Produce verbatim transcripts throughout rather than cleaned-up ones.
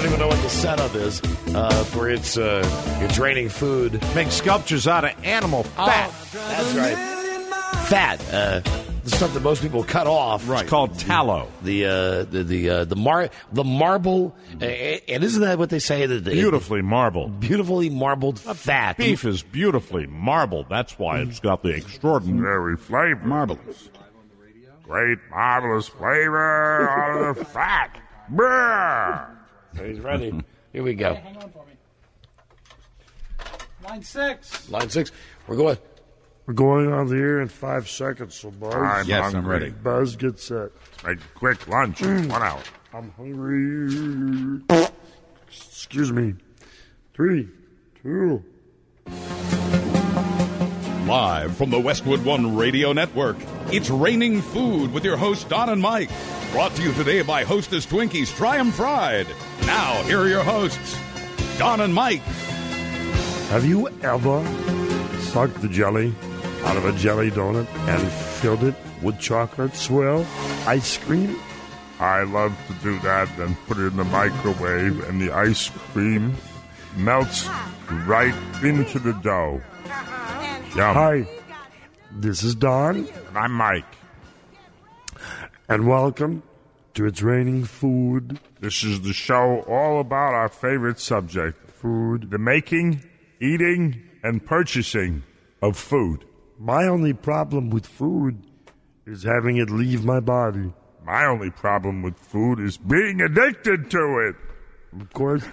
don't even know what the setup is uh, for its uh, its raining food. Make sculptures out of animal fat. Oh, that's right. Fat. Uh, the stuff that most people cut off. Right. It's called tallow. The uh, the the uh, the mar the marble, uh, and isn't that what they say? That the, Beautifully marbled. Beautifully marbled fat. Beef is beautifully marbled. That's why it's got the extraordinary flavor. Marvelous. Great, marvelous flavor out of the fat. Brr. He's ready. Here we go. Hang on for me. Line six. Line six. We're going. We're going on the air in five seconds, so Buzz. I'm Yes, hungry. I'm ready. Buzz, get set. Make a quick lunch. It's one hour. I'm hungry. Excuse me. Three, two. Live from the Westwood One Radio Network, it's Raining Food with your hosts Don and Mike. Brought to you today by Hostess Twinkies Try 'em Fried. Now, here are your hosts, Don and Mike. Have you ever sucked the jelly out of a jelly donut and filled it with chocolate swirl ice cream? I love to do that, then put it in the microwave, and the ice cream melts right into the dough. Yum. Hi, this is Don, And I'm Mike. and welcome to It's Raining Food. This is the show all about our favorite subject, food, the making, eating, and purchasing of food. My only problem with food is having it leave my body. My only problem with food is being addicted to it. Of course,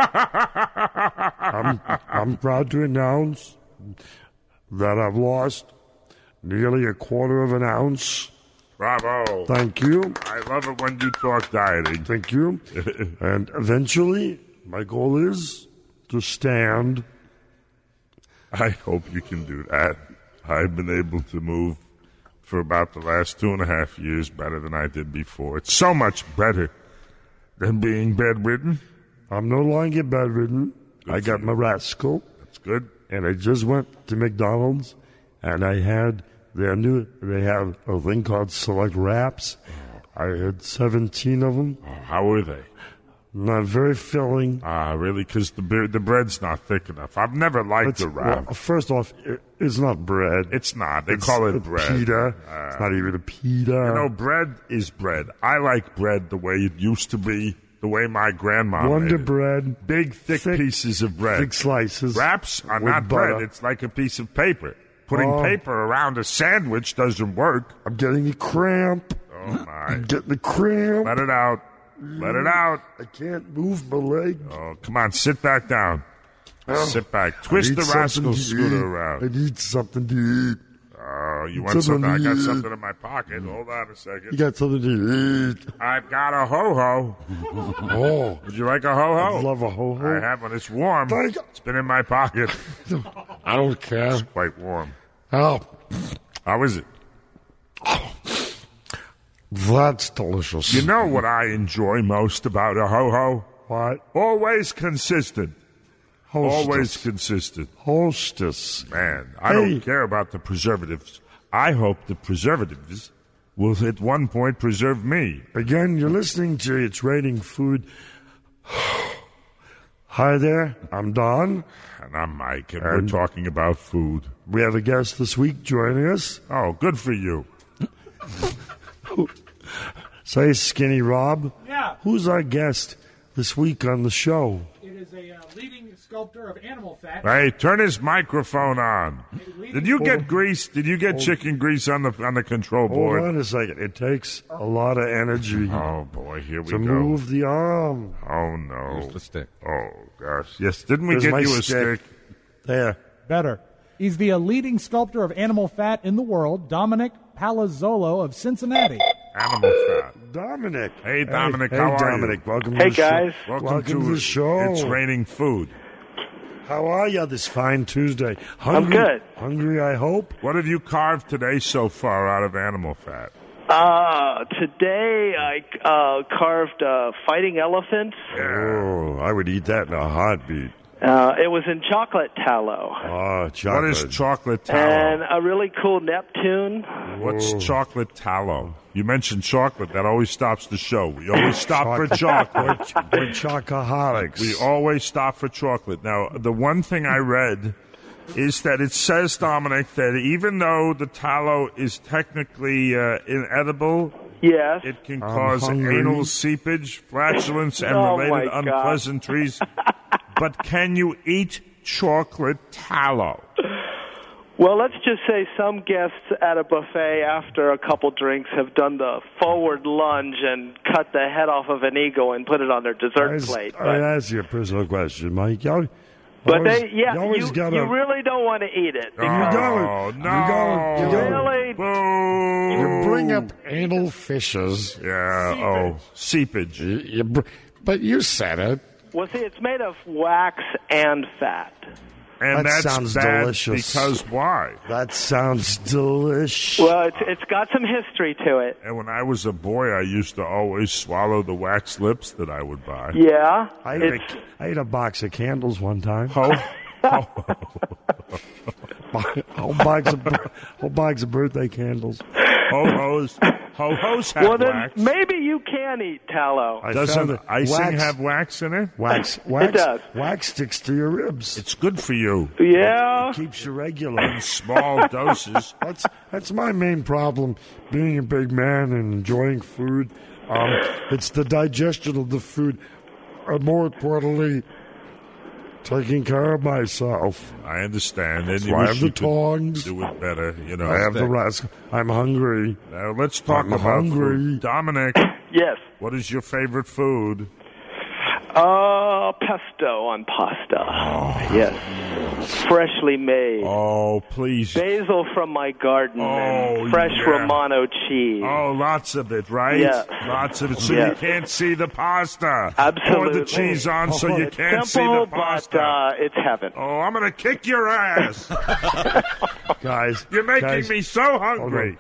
I'm, I'm proud to announce that I've lost nearly a quarter of an ounce. Bravo. Thank you. I love it when you talk dieting. Thank you. And eventually, my goal is to stand. I hope you can do that. I've been able to move for about the last two and a half years better than I did before. It's so much better than being bedridden. I'm no longer bedridden. Good I for got you. my rascal, That's good. and I just went to McDonald's, and I had their new. They have a thing called Select Wraps. I had seventeen of them. Oh, how were they? Not very filling. Ah, really? Because the bre- the bread's not thick enough. I've never liked It's- the wrap. well, first off, it, it's not bread. It's not. They It's call it a bread. pita. Uh, it's not even a pita. You know, bread is bread. I like bread the way it used to be, the way my grandma Wonder made it. bread, Big, thick, thick- pieces of bread. thick slices. Wraps are with not butter. bread. It's like a piece of paper. Putting Oh. paper around a sandwich doesn't work. I'm getting a cramp. Oh, my. I'm getting a cramp. Let it out. Let it out. I can't move my leg. Oh, come on. Sit back down. Oh, Sit back. I Twist need the something rascal to scooter eat. around. I need something to eat. Oh, you want Something something? I to got eat. something in my pocket. Hold on a You second. got something to eat. I've got a ho-ho. Oh, Would you like a I ho-ho? love a ho-ho. I have one. It's warm. Thank you. It's been in my pocket. I don't care. It's quite warm. Oh, How is it? that's delicious. You know what I enjoy most about a ho-ho? What? Always consistent. Hostess. Always consistent. Hostess. Man, I Hey. don't care about the preservatives. I hope the preservatives will at one point preserve me. Again, you're listening to It's Raining Food. Hi there, I'm Don. And I'm Mike, and, And- we're talking about food. We have a guest this week joining us. Oh, good for you. Say, Skinny Rob. Yeah. Who's our guest this week on the show? It is a uh, leading sculptor of animal fat. Hey, turn his microphone on. Did you get grease? Did you get chicken grease on the on the control Hold board? on a second. It takes a lot of energy Oh boy, here we to go. move the arm. Oh no. Here's the stick. Oh gosh. Yes, didn't we There's get my you a stick. stick? There. Better. He's the uh, leading sculptor of animal fat in the world, Dominic Palazzolo of Cincinnati. Animal fat. Dominic. Hey, Dominic, Hey, how are Dominic. you? Welcome Hey, to the guys. show. Welcome, Welcome to the show. It's Raining Food. How are you this fine Tuesday? Hungry, I'm good. Hungry, I hope. What have you carved today so far out of animal fat? Uh, today I uh, carved uh, fighting elephants. Oh, I would eat that in a heartbeat. Uh, it was in chocolate tallow. Oh, chocolate. What is chocolate tallow? And a really cool Neptune. What's Whoa. chocolate tallow? You mentioned chocolate. That always stops the show. We always stop for chocolate. We're chocoholics. We always stop for chocolate. Now, the one thing I read is that it says, Dominic, that even though the tallow is technically uh, inedible, Yes. it can I'm cause hungry. anal seepage, flatulence, and Oh, related my God. unpleasantries. But can you eat chocolate tallow? Well, let's just say some guests at a buffet after a couple drinks have done the forward lunge and cut the head off of an eagle and put it on their dessert Guys, plate. I But, ask you a personal question, Mike. You but always, they, yeah, you, always you, gotta, you really don't want to eat it. Oh, don't. no. You don't. You don't. Really? Boo. You bring up anal fishes. Yeah, oh, seepage. You, you br- but you said it. Well, see, it's made of wax and fat. And That that's sounds bad delicious. because why? That sounds delicious. Well, it's it's got some history to it. And when I was a boy, I used to always swallow the wax lips that I would buy. Yeah. I ate, It's, a, I ate a box of candles one time. Ho, ho, whole, box of, whole box of birthday candles. ho hos, ho hos have well, then wax. maybe you can eat tallow. I Doesn't found that icing wax, have wax in it? wax? Wax, does. Wax sticks to your ribs. It's good for you Yeah. Keeps you regular. in small doses. That's that's my main problem. Being a big man and enjoying food, um, it's the digestion of the food. And more importantly, taking care of myself. I understand. And you why I wish have you the could tongs. do it better, you know. I have the rest. I'm hungry. Now let's talk I'm about hungry. food. Dominic, Yes. what is your favorite food? Uh, pesto on pasta. Yes. Freshly made. Oh, please. Basil from my garden Oh, and fresh yeah. Romano cheese. Oh, lots of it, right? Yes. Lots of it. So you Yes. can't see the pasta. Absolutely. Pour the cheese on so you It's can't simple, see the pasta. but uh, it's heaven. Oh, I'm going to kick your ass. Guys, You're making guys, me so hungry.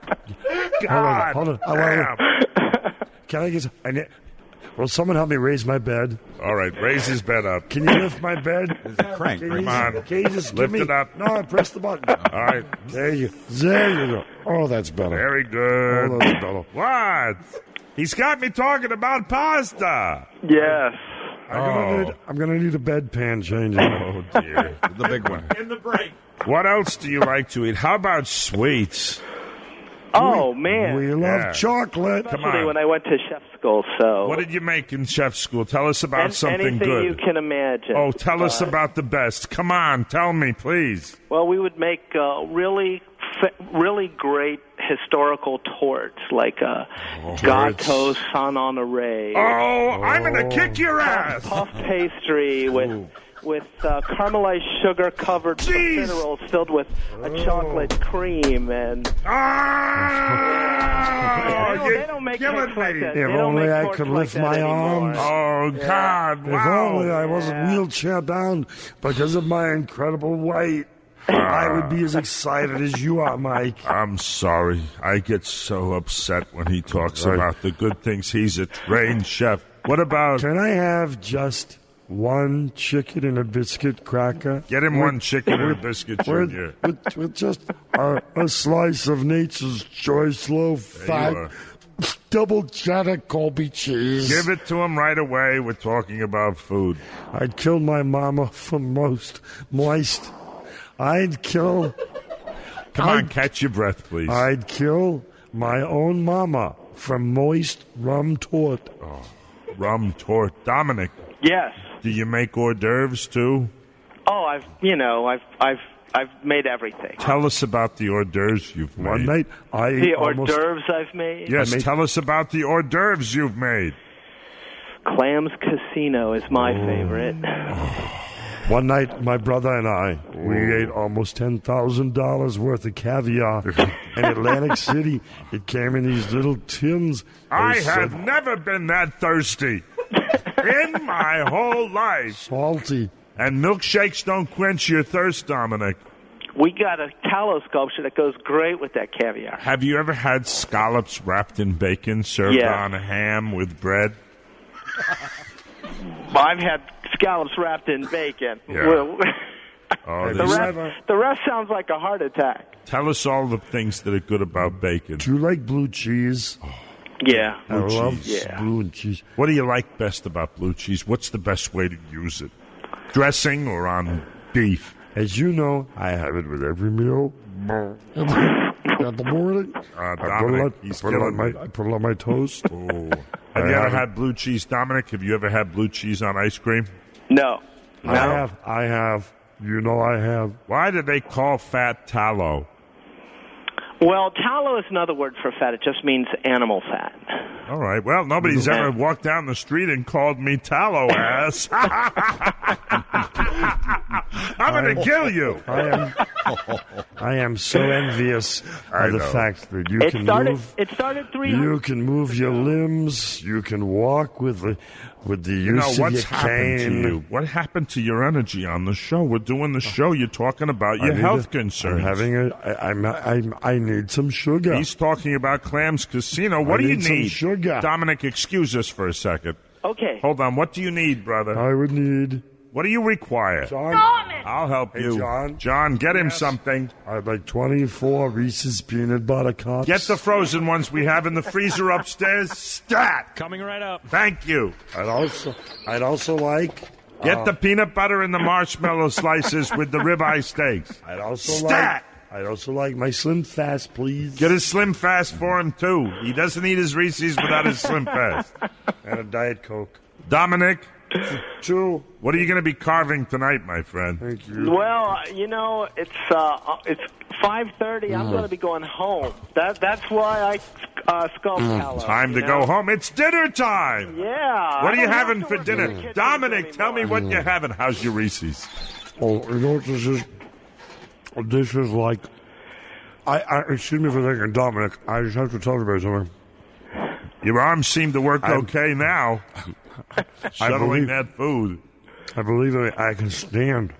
God Hold on, hold on. I damn. wanna- Can I get? some- I need, will someone help me raise my bed? All right, raise his bed up. Can you lift my bed? Crank. Can right? you, Come on. Can you just Lift give me? it up. No, I pressed the button. All right, There you, there you go. Oh, that's better. very good. Oh, that's better. What? He's got me talking about pasta. Yes. I'm gonna, Oh. need, I'm gonna need a bedpan changing. Oh, dear. The big one. What else do you like to eat? How about sweets? Oh, man. We love Yeah. chocolate. Come Especially on. when I went to chef school, so. What did you make in chef school? Tell us about An- something anything good. you can imagine. Oh, tell us Uh, about the best. Come on, tell me, please. Well, we would make uh, really, fa- really great historical torts, like uh, Gateau Saint Honoré, Oh, I'm going to kick your ass. puff pastry with with uh, caramelized sugar-covered Jeez. profiteroles filled with a chocolate cream, and Ah! they, don't, You're they don't make killing torts like me. that. If They don't only make I torts could like lift that my anymore. arms. Oh, God. If Wow. only I wasn't wheelchair bound because of my incredible weight, I would be as excited as you are, Mike. I'm sorry. I get so upset when he talks Sorry. about the good things. He's a trained chef. What about Can I have just one chicken and a biscuit cracker? get him one chicken and a biscuit, With, Junior? with, with just a, a slice of nature's choice low fat are. double cheddar Colby cheese. Give it to him right away. We're talking about food. I'd kill my mama for most moist. I'd kill. Come on, I'd, catch your breath, please. I'd kill my own mama for moist rum tort. Rum tort. Dominic, Yes. do you make hors d'oeuvres too? Oh, I've you know I've I've I've made everything. Tell us about the hors d'oeuvres you've made. One night, I The hors almost. d'oeuvres I've made. Yes, I made- tell us about the hors d'oeuvres you've made. Clams Casino is my favorite. One night, my brother and I, we ate almost ten thousand dollars worth of caviar in Atlantic City. It came in these little tins. I They have said never been that thirsty in my whole life. salty. And milkshakes don't quench your thirst, Dominic. We got a tallow sculpture that goes great with that caviar. Have you ever had scallops wrapped in bacon served Yes. on a ham with bread? I've had scallops wrapped in bacon. Yeah. Well, Oh, The these- rest, the rest sounds like a heart attack. Tell us all the things that are good about bacon. Do you like blue cheese? Yeah. I Blue love cheese. Yeah. blue and cheese. What do you like best about blue cheese? What's the best way to use it? Dressing or on beef? As you know, I have it with every meal. At the morning, Uh, I put, it Dominic, on, he's put it on killing my, me. I put it on my toast. Oh. Have I you ever have it. had blue cheese, Dominic? Have you ever had blue cheese on ice cream? No. I have. I have. You know I have. Why do they call fat tallow? Well, tallow is another word for fat. It just means animal fat. All right. Well, nobody's ever walked down the street and called me tallow ass. I'm going to kill you. I am. I am so envious I of the know. fact that you It can started. move. It started three. You can move your limbs. You can walk with the with the You use know, of what's your happened cane. to you? What happened to your energy on the show? We're doing the show. You're talking about I your need health a- concerns. I'm having a. I, I'm. I'm. I need some sugar. He's talking about Clams Casino. What I do you need some need? sugar. Dominic, excuse us for a second. Okay. Hold on. What do you need, brother? I would need. What do you require? John, I'll help Hey, you. John. John, get him Yes. something. I'd like twenty-four Reese's peanut butter cups. Get the frozen ones we have in the freezer upstairs. Stat. Coming right up. Thank you. I'd also. I'd also like. Get uh, the peanut butter and the marshmallow slices with the ribeye steaks. I'd also Stat. like. I'd also like my Slim Fast, please. Get a Slim Fast for him, too. He doesn't eat his Reese's without his Slim Fast. And a Diet Coke. Dominic, Two. what are you going to be carving tonight, my friend? Thank you. Well, you know, it's uh, it's five thirty. I'm going to be going home. That that's why I uh, sculpt tallow. Time to you go know? home. It's dinner time. Yeah. What I are you don't have having to for work in the dinner? kitchen Dominic, tell me anymore. what you're having. How's your Reese's? Oh, you know what this is? This is like. I, I excuse me for a second, Dominic. I just have to tell everybody something. Your arms seem to work I'm- okay now. Shoveling believe- that food. I believe I, I can stand.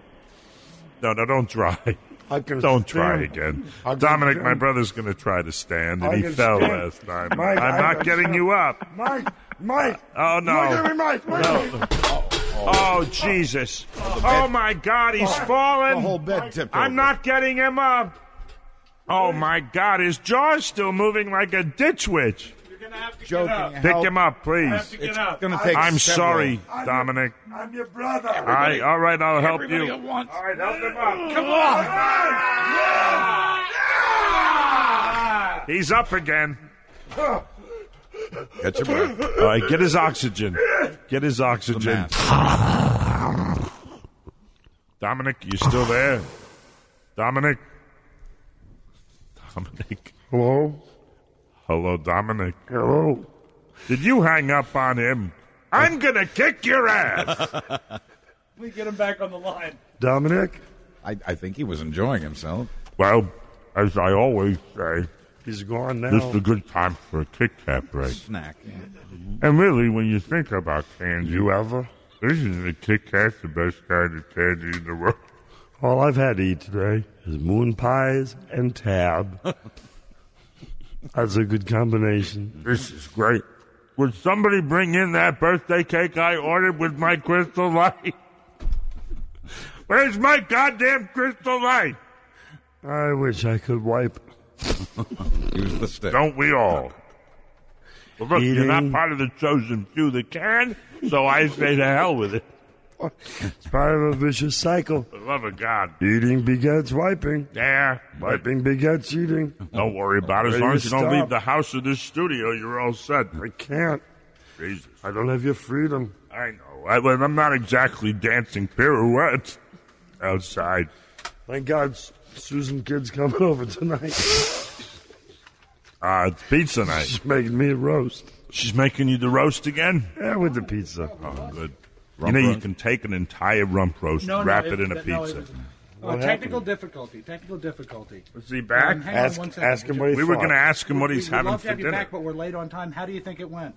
No, no, don't try. I can Don't stand. try again. I can Dominic, my stand. brother's going to try to stand, and I he can fell stand. last time. Mike, I'm I not can getting stand. you up. Mike, Mike. Oh, no. Look at me, Mike. Look at me. Oh, Jesus. Oh, my God, he's fallen. The whole bed tipped I'm over. not getting him up. Oh, my God, his jaw's still moving like a ditch witch. Joking. Pick him up, please. It's going to take I'm several- sorry, Dominic. I'm your brother. All right, all right, I'll help you. Everybody at once. All right, help him up. Come on. He's up again. Get your breath. All right, get his oxygen. Get his oxygen. Dominic, you still there? Dominic? Dominic? Hello? Hello, Dominic. Hello? Did you hang up on him? I'm going to kick your ass. Let me get him back on the line. Dominic? I, I think he was enjoying himself. Well, as I always say, He's gone now. this is a good time for a Kit Kat break. Snack. And really, when you think about candy, You ever? this is the Kit Kat's the best kind of candy in the world. All I've had to eat today is moon pies and tab. That's a good combination. This is great. Would somebody bring in that birthday cake I ordered with my crystal light? Where's my goddamn crystal light? I wish I could wipe. Use the stick. Don't we all? Well, look, you're not Eating. part of the chosen few that can, so I say to hell with it. It's part of a vicious cycle. For the love of God. Eating begets wiping. Yeah, but Wiping begets eating. don't worry about it. As Ready long to as you don't stop. leave the house or this studio, you're all set. I can't. Jesus. I don't have your freedom. I know. I, well, I'm not exactly dancing pirouettes outside. Thank God S- Susan Kidd's coming over tonight. Uh, it's pizza night. She's making me a roast. She's making you the roast again? Yeah, with the pizza. Oh, good. You know, you can take an entire rump roast, No, no, wrap it- it in a that- no, pizza. it was- Oh, technical difficulty. Technical difficulty. Is he back? Um, hang Ask, on one second. ask him what he We were thought. going to ask him what We- he's we'd having love to for have you dinner. back, but we're late on time. How do you think it went?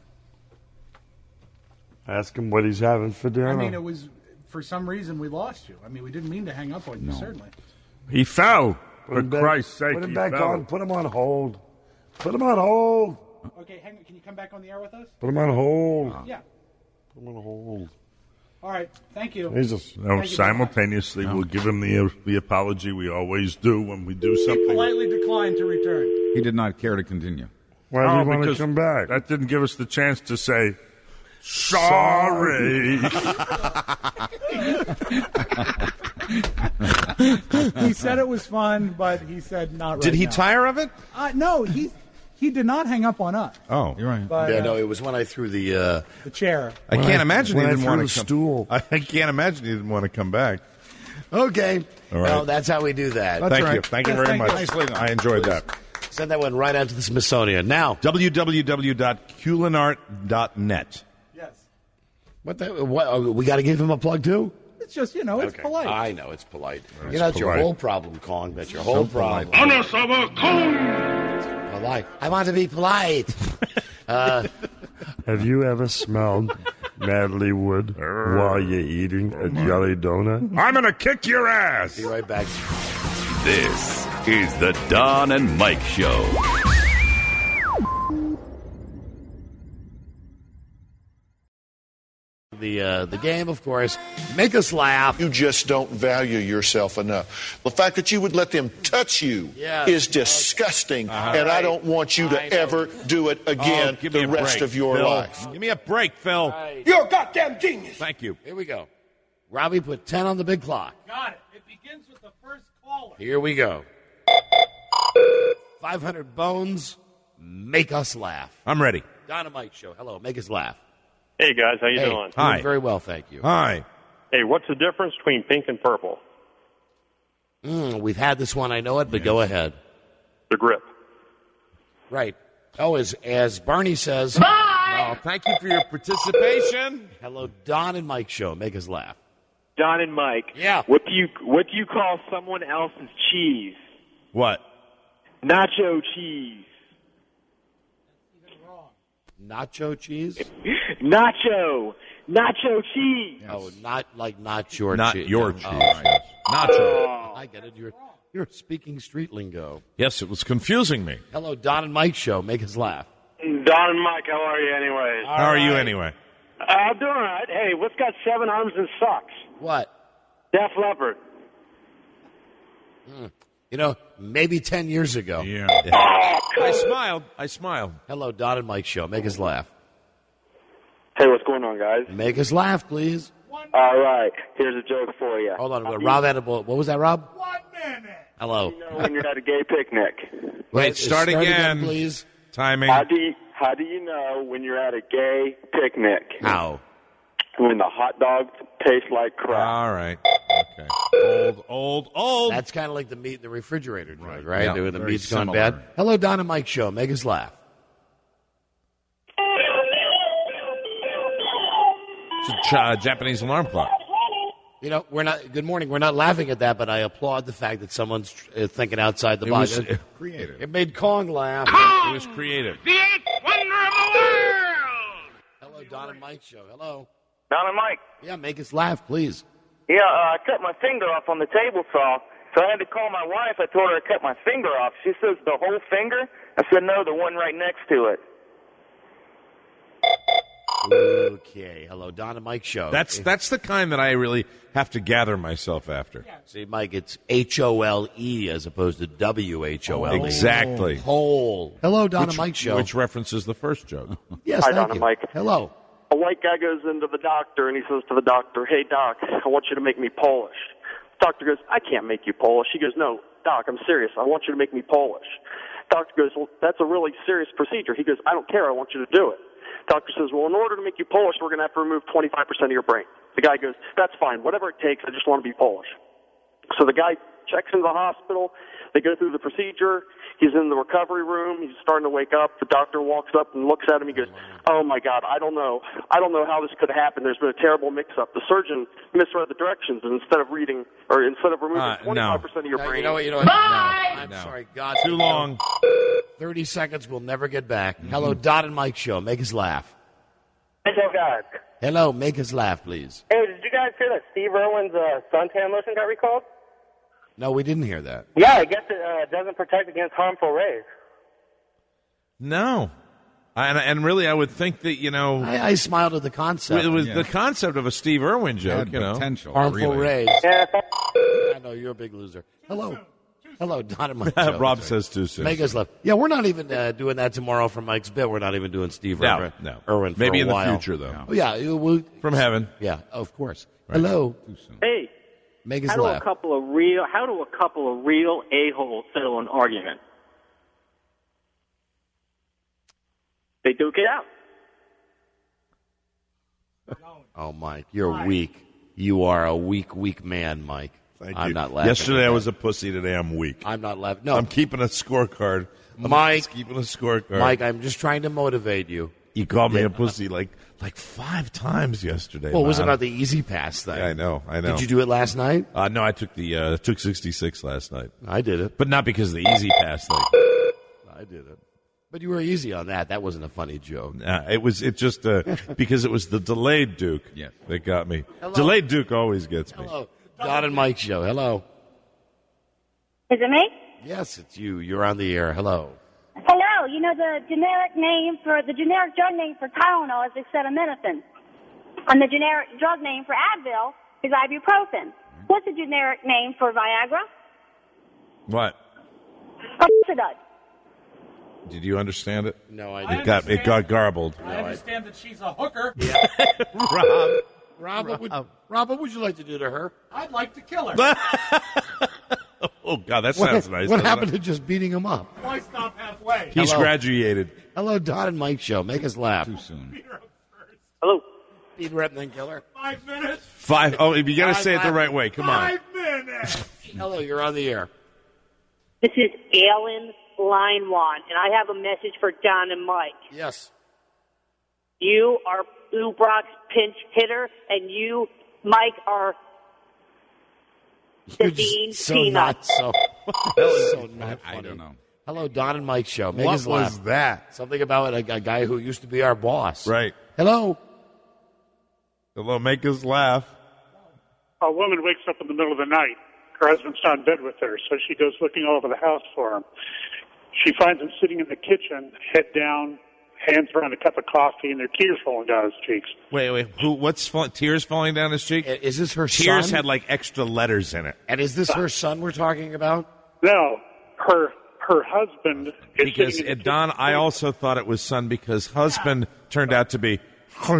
Ask him what he's having for dinner. I mean, it was for some reason we lost you. I mean, we didn't mean to hang up on you. Certainly. He fell. Put For him back- Christ's sake, Put him he back fell. on. Put him on hold. Put him on hold. Okay, hang on. Can you come back on the air with us? Put him on hold. Yeah. Put him on hold. All right. Thank you. Jesus. No, Thank you simultaneously, we'll give him the the apology we always do when we do He something. politely declined to return. He did not care to continue. Why do Oh, you want to because come back? That didn't give us the chance to say sorry. He said it was fun, but he said not right Did he now. tire of it? Uh, no, he he did not hang up on us. Oh, you're right. But, Yeah, uh, no, it was when I threw the. Uh, the chair. I When can't I- imagine he when I didn't threw want the to come. stool. I, I can't imagine he didn't want to come back. okay. All right. Well, that's how we do that. Thank right. you. Thank you Yes, very thank much. you. I enjoyed that. Send that one right out to the Smithsonian. Now, w w w dot culinart dot net. Yes. what the, what, oh, we got to give him a plug too? It's just, you know, it's Okay. polite. I know, it's polite. you know, that's your polite. whole problem, Kong. That's your whole problem. Polite. I want to be polite. Have you ever smelled Natalie Wood while you're eating a jelly donut? I'm going to kick your ass. Be right back. This is the Don and Mike Show. The uh, the game, of course, make us laugh. You just don't value yourself enough. The fact that you would let them touch you Yes. is disgusting, and I don't want you to I know. ever do it again Oh, give me the a rest break, of your Phil. life. Give me a break, Phil. You're a goddamn genius. Thank you. Here we go. Robbie put ten on the big clock. Got it. It begins with the first caller. Here we go. five hundred bones, make us laugh. I'm ready. Dynamite Show. Hello, make us laugh. Hey guys, how you Hey, doing? Hi. doing very well, thank you. Hi. Hey, what's the difference between pink and purple? Mm, we've had this one, I know it, but go ahead. The grip. Right. Oh, as as Barney says, Oh, thank you for your participation. hello, Don and Mike Show. Make us laugh. Don and Mike. Yeah. What do you what do you call someone else's cheese? What? Nacho cheese. Nacho cheese? Nacho. Nacho cheese. Oh, not like not your Not cheese. your Oh, cheese. right. Nacho. I get it. You're you're speaking street lingo. Yes, it was confusing me. Hello, Don and Mike Show. Make us laugh. Don and Mike, how are you anyways? How are you anyway? Uh, I'm doing all right. Hey, what's got seven arms and sucks? What? Def Leppard. You know, maybe ten years ago. Yeah. I smiled. I smiled. Hello, Don and Mike Show. Make us laugh. Hey, what's going on, guys? Make us laugh, please. All right, here's a joke for you. Hold on. Rob had a, what was that, Rob? One minute. Hello. You know when you're at a gay picnic. Wait, start again. please. Timing. How do you, how do you know when you're at a gay picnic? How? When the hot dogs taste like crap. All right. Okay. Old, old, old. That's kind of like the meat in the refrigerator drug, right? Yeah, the the very meat's gone similar. bad. Hello, Don and Mike Show. Make us laugh. It's a uh, Japanese alarm clock. You know, we're not. Good morning. We're not laughing at that, but I applaud the fact that someone's uh, thinking outside the It box. was It, creative. it made Kong laugh. It was creative. The eighth wonder of the world! Hello, Don and Mike Show. Hello. Don and Mike. Yeah, make us laugh, please. Yeah, uh, I cut my finger off on the table saw, so I had to call my wife. I told her I cut my finger off. She says the whole finger. I said no, the one right next to it. Okay. Hello, Don and Mike Show. That's that's the kind that I really have to gather myself after. See, Mike, it's H O L E as opposed to W H O L E. Exactly. Whole. Hello, Don Which, and Mike Show. which references the first joke. Yes, Hi, thank Don and you. Mike. Hello. A white guy goes into the doctor and he says to the doctor, "Hey, Doc, I want you to make me Polish." The doctor goes, "I can't make you Polish." He goes, "No, Doc, I'm serious. I want you to make me Polish." Doctor goes, "Well, that's a really serious procedure." He goes, "I don't care. I want you to do it." Doctor says, "Well, in order to make you Polish, we're going to have to remove twenty-five percent of your brain." The guy goes, "That's fine. Whatever it takes. I just want to be Polish." So the guy checks into the hospital. They go through the procedure. He's in the recovery room. He's starting to wake up. The doctor walks up and looks at him. He goes, "Oh, my God, I don't know. I don't know how this could happen. There's been a terrible mix-up. The surgeon misread the directions, and instead of reading, or instead of removing Uh, no. twenty-five percent of your No, brain." you know what? You know what? Bye! No, I'm No. sorry. God. Too long. thirty seconds. We'll never get back. Hello, Don and Mike Show. Make us laugh. Hello, guys. Hello, make us laugh, please. Hey, did you guys hear that Steve Irwin's uh, suntan lotion got recalled? No, we didn't hear that. Yeah, I guess it uh, doesn't protect against harmful rays. No. And, and really, I would think that, you know... I, I smiled at the concept. It was yeah. the concept of a Steve Irwin joke, Had you know. potential, Harmful really. rays. I know, you're a big loser. Hello. Hello, Don and Mike. Rob says too soon. Make us left. Yeah, we're not even uh, doing that tomorrow for Mike's bit. We're not even doing Steve No, Irwin, no. Irwin for Maybe a in the while. future, though. Oh, yeah. it will- From heaven. Yeah, of course. Hello. Hey, Make us how do laugh. a couple of real how do a couple of real a-holes settle an argument? They duke it out. Oh, Mike, you're weak. You are a weak, weak man, Mike. Thank I'm you. not laughing. Yesterday at I that. was a pussy. Today I'm weak. I'm not laughing. No, I'm keeping a scorecard. I'm Mike. keeping a scorecard. Mike, I'm just trying to motivate you. You called me a pussy like like five times yesterday. Well, it was man. about the Easy Pass thing. Yeah, I know. I know. Did you do it last night? Uh, no, I took the uh, took sixty-six last night. I did it. But not because of the Easy Pass thing. I did it. But you were easy on that. That wasn't a funny joke. Nah, it was it just uh, because it was the delayed Duke Yes. that got me. Hello? Delayed Duke always gets me. Hello. Don and Mike show. Hello. Is it me? Yes, it's you. You're on the air. Hello. Hello. You know the generic name for the generic drug name for Tylenol is acetaminophen, and the generic drug name for Advil is ibuprofen. What's the generic name for Viagra? What? Oxidud. Did you understand it? No, I It didn't. got it got garbled. I understand that she's a hooker. Rob. Rob, what would, Rob, what would you like to do to her? I'd like to kill her. Oh God, that What, sounds nice. what doesn't happened it? to just beating him up? Why stop halfway? He's Hello. graduated. Hello, Don and Mike show. Make us laugh. Too soon. Hello. Speed rep and then killer. Five minutes. Five. Oh, you got to Five say it the laugh- right way. Come on. Five minutes. Hello, you're on the air. This is Alan Line One, and I have a message for Don and Mike. Yes. You are Blue Brock's pinch hitter, and you, Mike, are the You're Dean just so Peanut. not so. so not I funny. don't know. Hello, Don and Mike show. Make What us laugh. was that? Something about a, a guy who used to be our boss. Right. Hello. Hello, make us laugh. A woman wakes up in the middle of the night. Her husband's not in bed with her, so she goes looking all over the house for him. She finds him sitting in the kitchen, head down, hands around a cup of coffee, and there are tears falling down his cheeks. Wait, wait. Who? What's fall, tears falling down his cheek? Is this her Tears son? had like extra letters in it. And is this her son we're talking about? No, her her husband is Because sitting uh, in the Don, kitchen I table. also thought it was son because husband turned out to be.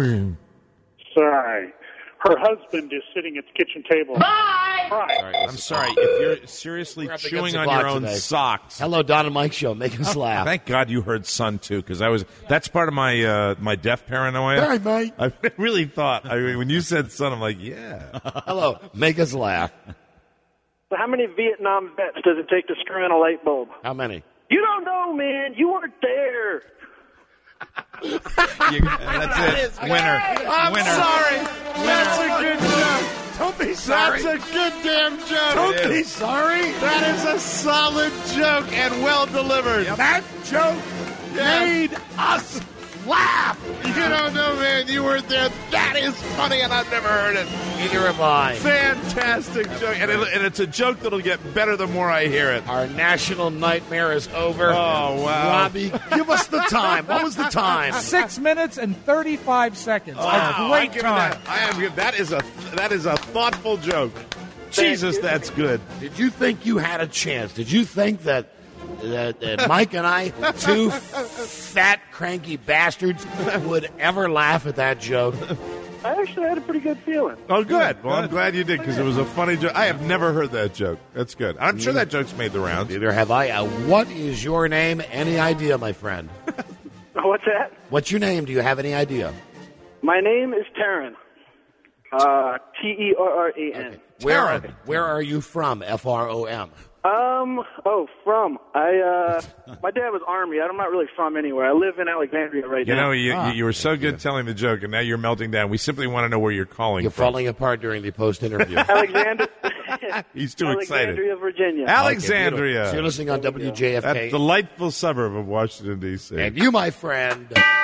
Sorry. Her husband is sitting at the kitchen table. Bye! Crying. I'm sorry if you're seriously We're up against chewing the on clock your own today. socks. Hello, Don and Mike show. Make us laugh. Thank God you heard son too, because I was. That's part of my uh, my deaf paranoia. Hi, mate. I really thought. I mean, when you said son, I'm like, yeah. Hello. Make us laugh. So how many Vietnam vets does it take to screw in a light bulb? How many? You don't know, man. You weren't there. You, that's it. Winner. I'm Winner. sorry. That's a good joke. Don't be sorry. That's a good damn joke. Don't be sorry. That is a solid joke and well delivered. That joke made us laugh. You don't know, man. You weren't there. That is funny, and I've never heard it. Neither have I. Fantastic joke, and, it, and it's a joke that'll get better the more I hear it. Our national nightmare is over. Oh, wow. Robbie, give us the time. What was the time? Six minutes and thirty-five seconds. Wow, a I great give time. That, I am. That is a that is a thoughtful joke. Jesus, that's good. Did you think you had a chance? Did you think that that, that Mike and I, two fat, cranky bastards, would ever laugh at that joke? I actually had a pretty good feeling. Oh, good. Well, I'm glad you did because it was a funny joke. I have never heard that joke. That's good. I'm sure that joke's made the rounds. Neither have I. Uh, what is your name? Any idea, my friend? What's that? What's your name? Do you have any idea? My name is Taryn. Uh, T E R R A N. Where are, where are you from? F R O M. Um. Oh, from I. Uh, my dad was Army. I'm not really from anywhere. I live in Alexandria right You now. know, you, you, you were so good telling the joke, and now you're melting down. We simply want to know where you're calling You're from. falling apart during the post-interview. Alexander. He's too Alexandria, excited. Virginia. Alexandria. Okay, so you're listening on W J F K. That delightful suburb of Washington, D C And you, my friend,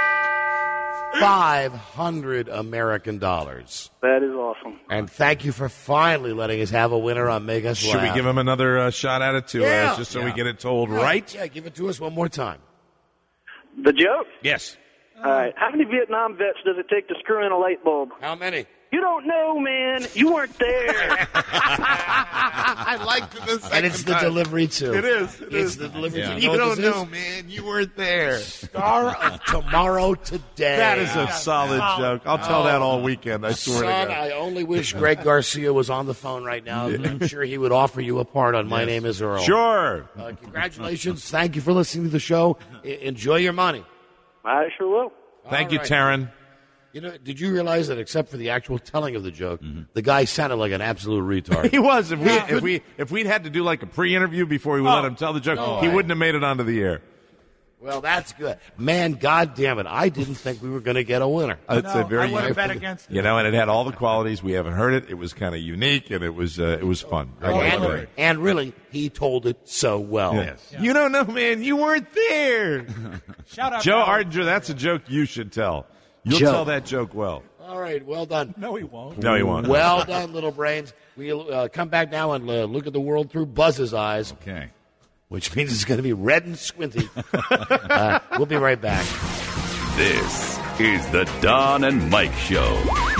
five hundred American dollars. That is awesome. And thank you for finally letting us have a winner on Make Us Should Laugh. we give him another uh, shot at it, too, Yeah. uh, just so Yeah. we get it told right? Yeah, give it to us one more time. The joke? Yes. All right. How many Vietnam vets does it take to screw in a light bulb? How many? You don't know, man. You weren't there. I liked it the second And it's the time. delivery, too. It is. It it's is. the delivery, Yeah. too. You know don't what this know, is? man. You weren't there. Star of Tomorrow Today. That is a solid joke. I'll tell that all weekend. I swear Son, to God. I only wish Greg Garcia was on the phone right now. I'm sure he would offer you a part on My Yes. Name is Earl. Sure. Uh, congratulations. Thank you for listening to the show. I- enjoy your money. I sure will. Thank All you, right. Taryn. You know, did you realize that except for the actual telling of the joke, the guy sounded like an absolute retard? He was. If we Yeah. if we if we'd had to do like a pre-interview before we would Oh, let him tell the joke, no he way. wouldn't have made it onto the air. Well, that's good. Man, God damn it. I didn't think we were going to get a winner. It's a very I would have bet against you know, and it had all the qualities. We haven't heard it. It was kind of unique, and it was uh, it was fun. I liked and, it. and really, he told it so well. Yes. You don't know, man. You weren't there. Shout out, Joe Howard. Ardinger, that's a joke you should tell. You'll Joe. tell that joke well. All right, well done. No, he won't. No, he won't. Well done, little brains. We'll uh, come back now and uh, look at the world through Buzz's eyes. Okay. Which means it's going to be red and squinty. uh, we'll be right back. This is the Don and Mike Show.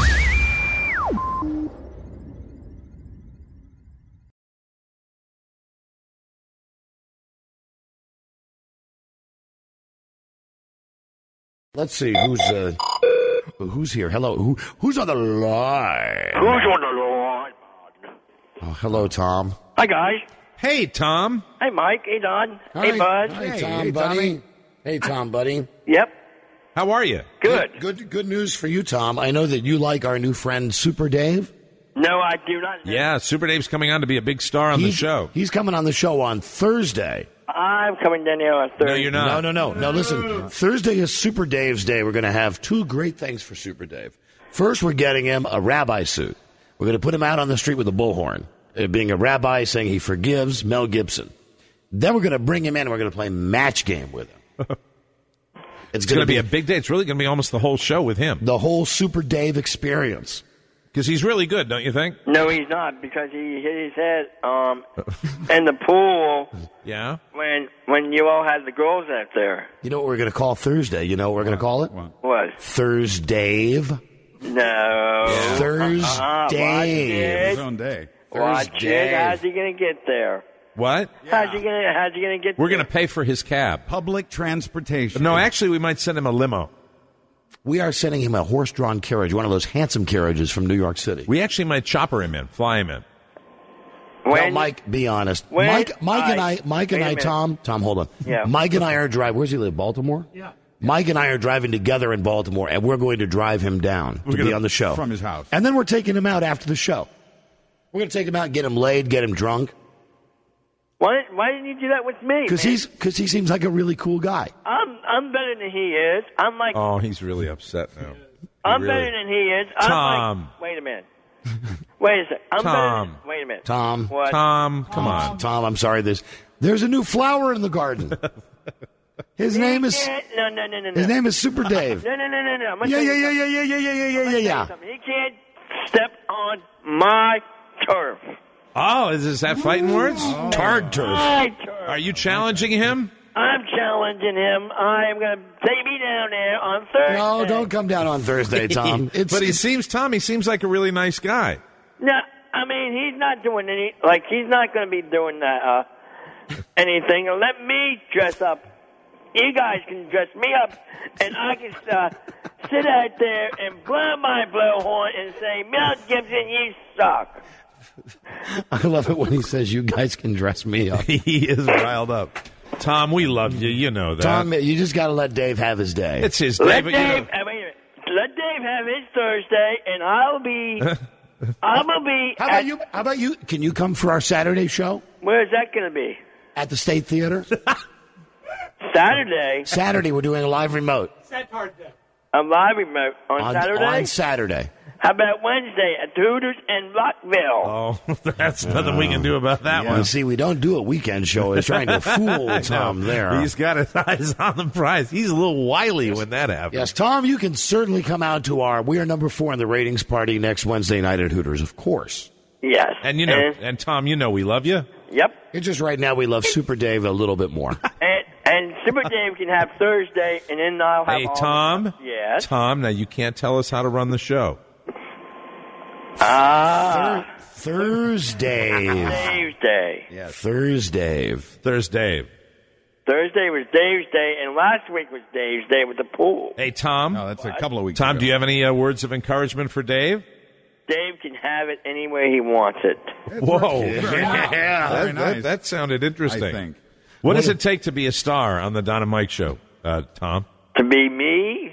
Let's see who's uh, who's here. Hello, who who's on the line? Who's on the line? Oh, hello, Tom. Hi, guys. Hey, Tom. Hey, Mike. Hey, Don. Hi. Hey, Bud. Hi, Hey, Tom, hey, buddy. Tommy. Hey, Tom, buddy. Yep. How are you? Good. Good, good news for you, Tom. I know that you like our new friend Super Dave. No, I do not. Yeah, Super Dave's coming on to be a big star on the He's- show. He's coming on the show on Thursday. I'm coming down here on Thursday. No, you're not. No, no, no. No, listen. Thursday is Super Dave's day. We're going to have two great things for Super Dave. First, we're getting him a rabbi suit. We're going to put him out on the street with a bullhorn, uh, being a rabbi saying he forgives Mel Gibson. Then we're going to bring him in and we're going to play match game with him. It's going to be a big day. It's really going to be almost the whole show with him. The whole Super Dave experience. Because he's really good, don't you think? No, he's not, because he hit his head um, in the pool Yeah. when when you all had the girls out there. You know what we're going to call Thursday? You know what we're going to call it? What? Thursdave. No. Thursday. Uh-uh, watch His it. own day. Watch Thursday. it. How's he going to get there? What? How's he going to How's he going to get We're there? going to pay for his cab. Public transportation. No, actually, we might send him a limo. We are sending him a horse-drawn carriage, one of those handsome carriages from New York City. We actually might chopper him in, fly him in. Well, When- Mike, be honest. when Mike, Mike and I- I, Mike and wait a I, minute. Tom, Tom, hold on. Yeah. Mike and I are driving. Where's he live? Baltimore. Yeah. Mike and I are driving together in Baltimore, and we're going to drive him down We're to be gonna- on the show from his house. and then we're taking him out after the show. We're going to take him out, get him laid, get him drunk, Why, why didn't you do that with me? because man? he's because he seems like a really cool guy. I'm I'm better than he is. I'm like Oh, he's really upset now. I'm really- better than he is. I'm Tom. Like, wait a minute. Wait a second. I'm Tom. better than, wait a minute. Tom, What? Tom, come on. Tom, I'm sorry. There's there's a new flower in the garden. His He name is can't- no no no no no. his name is Super Dave. No no no no no. I'm gonna Yeah, tell yeah, you yeah, something. yeah, yeah, yeah, yeah, yeah, I'm yeah, gonna tell you yeah. something. He can't step on my turf. Oh, is, is that fighting words? Tard turf. My turf. Are you challenging him? I'm challenging him. I am going to take me down there on Thursday. No, don't come down on Thursday, Tom. It's, but he it's- seems, Tom, he seems like a really nice guy. No, I mean he's not doing any. Like he's not going to be doing that. Uh, anything. Let me dress up. You guys can dress me up, and I can uh, sit out there and blow my blowhorn and say, "Mel Gibson, you suck." I love it when he says, "You guys can dress me up." He is riled up. Tom, we love you. You know that. Tom, you just got to let Dave have his day. It's his day, Let but Dave. you know. uh, wait a minute. Let Dave have his Thursday, and I'll be. I'm gonna be. How about at, you? How about you? Can you come for our Saturday show Where's that gonna be? at the State Theater? Saturday. Saturday, we're doing a live remote A live remote on, on Saturday. on Saturday. How about Wednesday at Hooters in Rockville? Oh, that's nothing we can do about that You one. see, we don't do a weekend show. It's trying to fool Tom there. He's got his eyes on the prize. He's a little wily when that happens. Yes, Tom, you can certainly come out to our We Are Number Four in the Ratings Party next Wednesday night at Hooters, of course. Yes. And you know, And- and Tom, you know we love you. Yep. It's just right now we love Super Dave a little bit more. And And Super Dave can have Thursday, and then I'll have Hey, all Tom. The- yes. Tom, now you can't tell us how to run the show. Ah. Thursday. Dave's Day. Yes. Thursday. Thursday. Thursday was Dave's Day, and last week was Dave's Day with the pool. Hey, Tom. No, that's a couple of weeks Tom, ago. do you have any uh, words of encouragement for Dave? Dave can have it any way he wants it. Whoa. Very Yeah. nice. That, Very that, nice. that sounded interesting. I think. What does it take to be a star on the Don and Mike show, uh, Tom? To be me?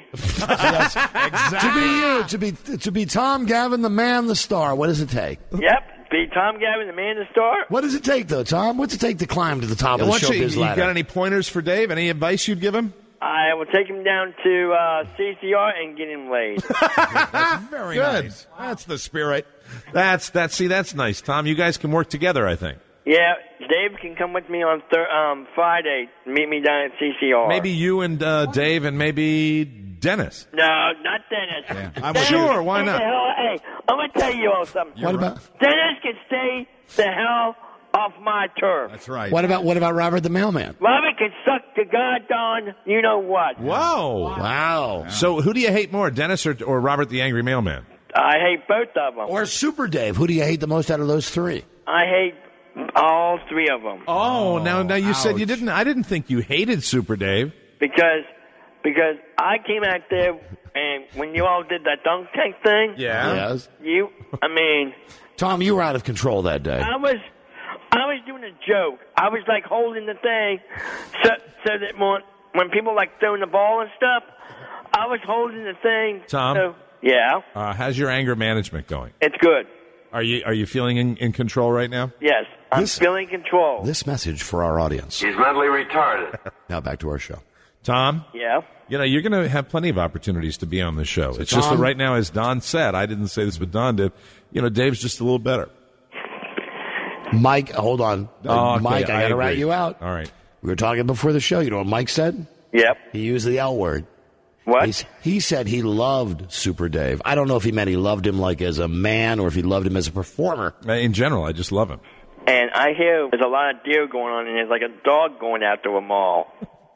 To be you, to be to be Tom Gavin, the man, the star. What does it take? Yep. Be Tom Gavin, the man, the star? What does it take, though, Tom? What's it take to climb to the top Yeah, of the what's you, showbiz you ladder? got any pointers for Dave? Any advice you'd give him? I will take him down to uh, C C R and get him laid. That's very Good. nice. That's the spirit. That's that. See, that's nice, Tom. You guys can work together, I think. Yeah, Dave can come with me on thir- um, Friday. Meet me down at C C R. Maybe you and uh, Dave and maybe Dennis. No, not Dennis. I'm Dennis, sure, why stay not? the hell- hey, I'm going to tell you all something. What about Dennis can stay the hell off my turf. That's right. what about what about Robert the mailman? Robert can suck the goddamn you know what. Whoa. Wow. So who do you hate more, Dennis or, or Robert the Angry Mailman? I hate both of them. Or Super Dave. Who do you hate the most out of those three? I hate all three of them. Oh, now now you said you ouch. didn't. I didn't think you hated Super Dave. Because because I came out there and when you all did that dunk tank thing, Yes. you, I mean, Tom, you were out of control that day. I was I was doing a joke. I was like holding the thing so so that when when people like throwing the ball and stuff, I was holding the thing. Tom? So, yeah, Uh, how's your anger management going? it's good. Are you are you feeling in, in control right now? Yes, I'm This- feeling control. This message for our audience. He's mentally retarded. Now back to our show. Tom, Yeah. you know you're going to have plenty of opportunities to be on the show. It's just that Tom- right now, as Don said, I didn't say this, but Don did. You know, Dave's just a little better. Mike, hold on. Oh, okay, Mike, I, I got to agree. rat you out. All right. We were talking before the show. You know what Mike said? Yep. He used the L word. What? He's, he said he loved Super Dave. I don't know if he meant he loved him like as a man or if he loved him as a performer. Uh, In general, I just love him. And I hear there's a lot of deer going on, and there's like a dog going after them all.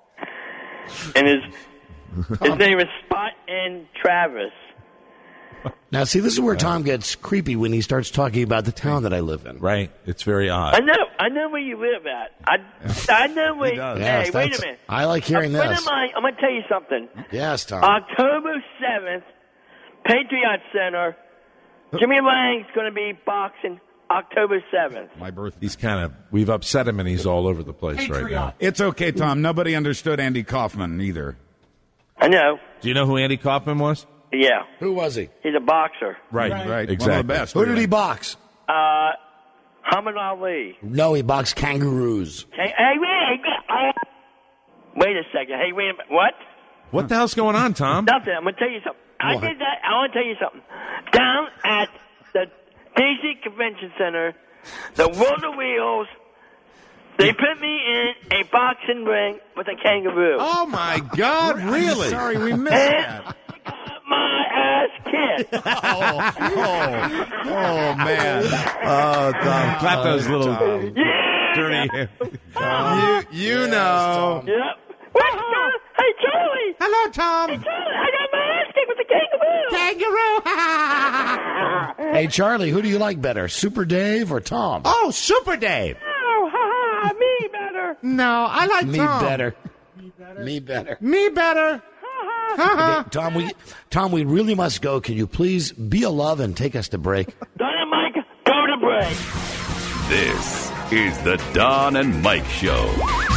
And his his name is Spot and Travis. Now, see, this is where Tom gets creepy when he starts talking about the town that I live in. Right? It's very I odd. know, I know where you live at. I, I know where. He does. Yes, Hey, wait that's- a minute. I like hearing a friend this. Of mine, I'm gonna tell you something. Yes, Tom. October seventh, Patriot Center. Jimmy Lang's gonna be boxing October seventh. My birthday. He's kind of we've upset him, and he's all over the place right now. It's okay, Tom. Nobody understood Andy Kaufman either. I know. Do you know who Andy Kaufman was? Yeah, Who was he? he's a boxer. Right. Right. Exactly. One of the best. Who did really. he box? Uh, Muhammad Ali. No, he boxed kangaroos. Hey, hey, wait, hey, wait a second. Hey, wait a minute. What? What the hell's going on, Tom? Nothing. I'm gonna tell you something. I What? did that. I want to tell you something. Down at the D C Convention Center, the World of Wheels, they put me in a boxing ring with a kangaroo. Oh my God! Really? Sorry, we missed And that. I got my ass kicked. Oh, oh, oh, man. Oh, Tom, clap those little Yeah. dirty. You, you know. Yep. What's going? Hey, Charlie. Hello, Tom. Hey, Charlie. I got my ass kicked with the kangaroo. Kangaroo. Hey, Charlie, who do you like better, Super Dave or Tom? Oh, Super Dave. Oh, ha ha. Me better. No, I like Me Tom. better. Me better. Me better. Okay, Tom, we Tom, we really must go. Can you please be a love and take us to break? Don and Mike, go to break. This is the Don and Mike Show.